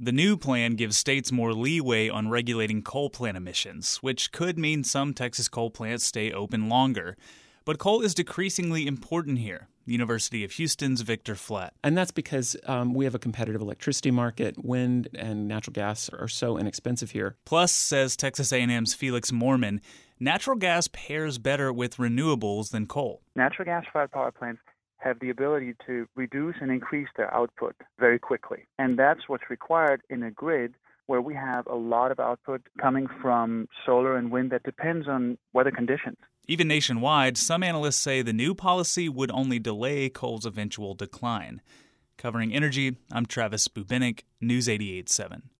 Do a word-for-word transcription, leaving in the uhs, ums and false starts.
The new plan gives states more leeway on regulating coal plant emissions, which could mean some Texas coal plants stay open longer. But coal is decreasingly important here. University of Houston's Victor Flatt. And that's because um, we have a competitive electricity market. Wind and natural gas are so inexpensive here. Plus, says Texas A and M's Felix Moorman, natural gas pairs better with renewables than coal. Natural gas-fired power plants have the ability to reduce and increase their output very quickly. And that's what's required in a grid where we have a lot of output coming from solar and wind that depends on weather conditions. Even nationwide, some analysts say the new policy would only delay coal's eventual decline. Covering energy, I'm Travis Bubenik, News eighty-eight point seven.